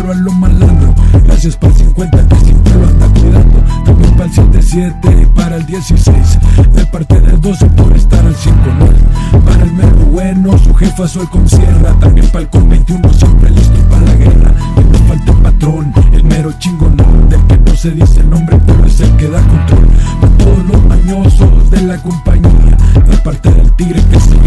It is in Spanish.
a lo malandro. Gracias para el 50 que siempre lo anda cuidando. También para el 77 y para el 16. De parte del 12 por estar al 5-9. Para el mero bueno, su jefa soy con sierra. También para el con 21 siempre listo para la guerra. Que no falte el patrón, el mero chingonón, del que no se dice el nombre pero es el que da control. Para todos los mañosos de la compañía. De parte del tigre que se